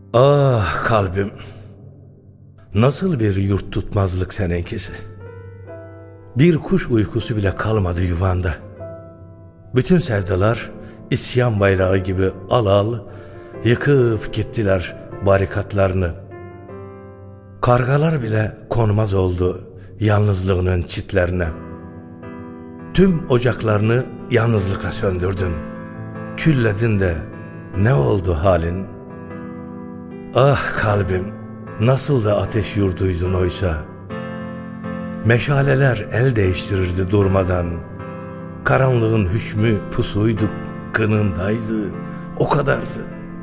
Ah kalbim, nasıl bir yurt tutmazlık seninkisi. Bir kuş uykusu bile kalmadı yuvanda. Bütün sevdalar isyan bayrağı gibi al al yıkıp gittiler barikatlarını. Kargalar bile konmaz oldu yalnızlığının çitlerine. Tüm ocaklarını yalnızlıkla söndürdün. Külledin de ne oldu halin? Ah kalbim, nasıl da ateş yurduydun oysa. Meşaleler el değiştirirdi durmadan. Karanlığın hükmü pusuydu, kınındaydı, o kadardı.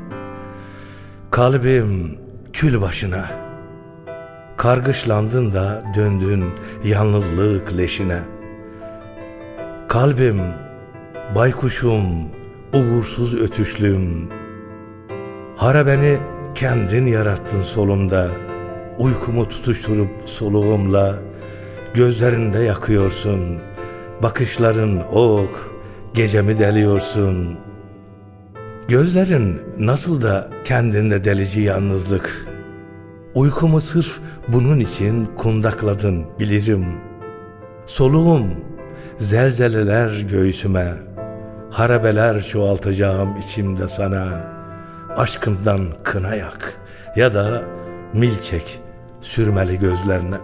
Kalbim kül başına. Kargışlandın da döndün yalnızlık leşine. Kalbim, baykuşum, uğursuz ötüşlüm. Harabeni kendin yarattın solumda. Uykumu tutuşturup soluğumla gözlerinde yakıyorsun. Bakışların ok, gecemi deliyorsun. Gözlerin nasıl da kendinde delici yalnızlık. Uykumu sırf bunun için kundakladın bilirim. Soluğum zelzeleler göğsüme. Harabeler çoğaltacağım içimde sana. Aşkından kına yak ya da mil çek sürmeli gözlerine.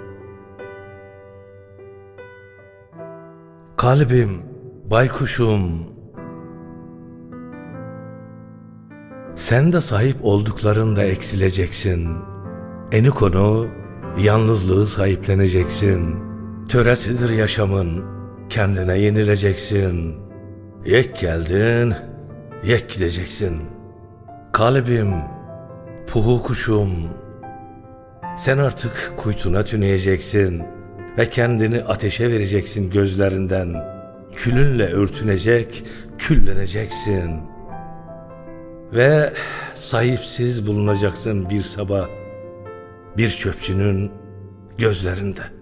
Kalbim, baykuşum, sen de sahip olduklarında eksileceksin. Eni konu yalnızlığı sahipleneceksin. Töresidir yaşamın, kendine yenileceksin. Yek geldin, yek gideceksin. Kalbim, puhu kuşum, sen artık kuytuna tüneyeceksin ve kendini ateşe vereceksin gözlerinden. Külünle örtünecek, külleneceksin ve sahipsiz bulunacaksın bir sabah bir çöpçünün gözlerinde.